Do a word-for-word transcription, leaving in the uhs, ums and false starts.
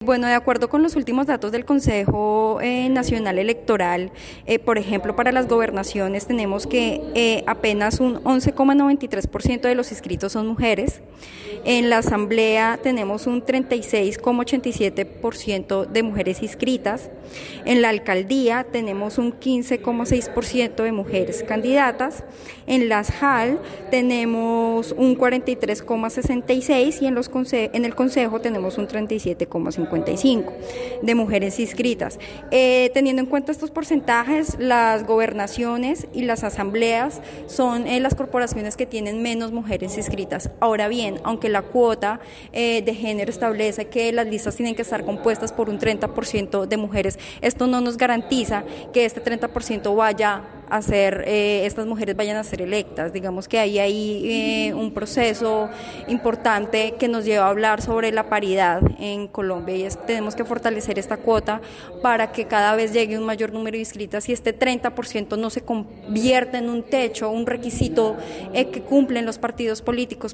Bueno, de acuerdo con los últimos datos del Consejo eh, Nacional Electoral, eh, por ejemplo, para las gobernaciones tenemos que eh, apenas un once coma noventa y tres por ciento de los inscritos son mujeres. En la Asamblea tenemos un treinta y seis coma ochenta y siete por ciento de mujeres inscritas. En la Alcaldía tenemos un quince coma seis por ciento de mujeres candidatas. En las J A L tenemos un cuarenta y tres coma sesenta y seis por ciento y en, los conse- en el Consejo tenemos un treinta y siete coma cincuenta y cinco por ciento de mujeres inscritas. Eh, teniendo en cuenta estos porcentajes, las gobernaciones y las asambleas son eh, las corporaciones que tienen menos mujeres inscritas. Ahora bien, aunque la cuota eh, de género establece que las listas tienen que estar compuestas por un treinta por ciento de mujeres, esto no nos garantiza que este treinta por ciento vaya a ser, eh, estas mujeres vayan a ser electas. Digamos que hay ahí eh, un proceso importante que nos lleva a hablar sobre la paridad en Colombia y es, tenemos que fortalecer esta cuota para que cada vez llegue un mayor número de inscritas y este treinta por ciento no se convierta en un techo, un requisito eh, que cumplen los partidos políticos